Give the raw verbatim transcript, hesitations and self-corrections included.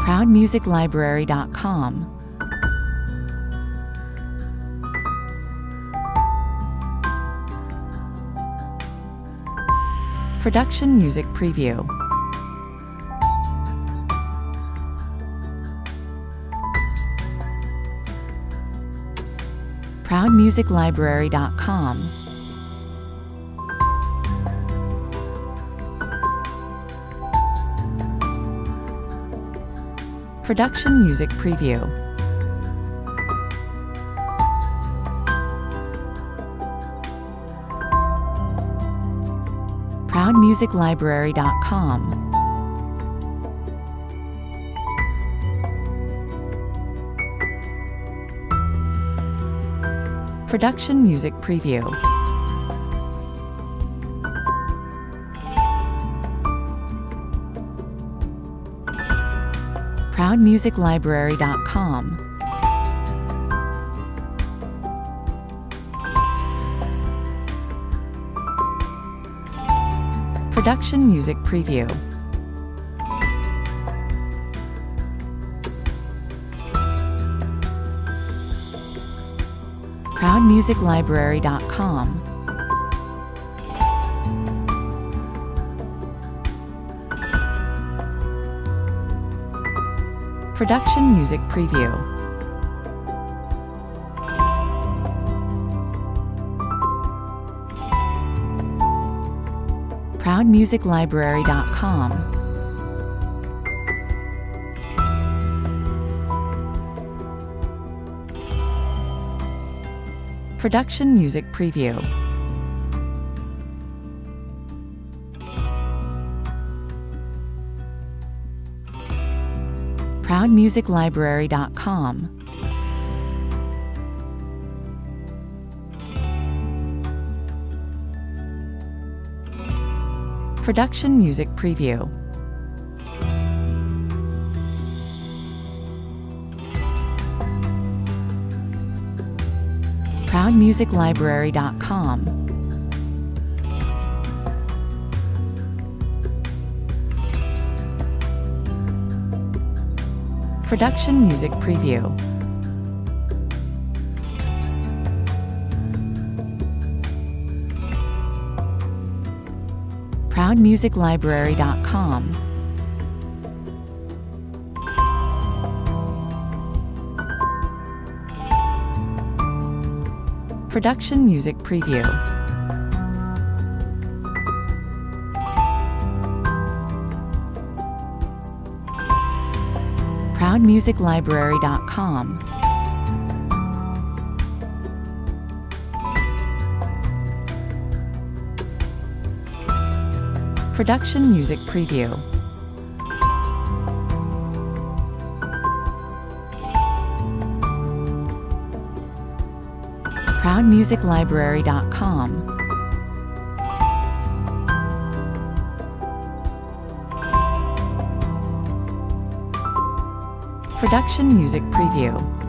proud music library dot com, Production Music Preview, proud music library dot com, Production Music Preview, proud music library dot com, Production Music Preview, proud music library dot com, Production Music Preview, proud music library dot com, Production Music Preview, proud music library dot com, Production Music Preview, proud music library dot com, Production Music Preview, proud music library dot com, Production Music Preview, proud music library dot com, Production Music Preview, proud music library dot com, Production Music Preview, proud music library dot com, Production Music Preview.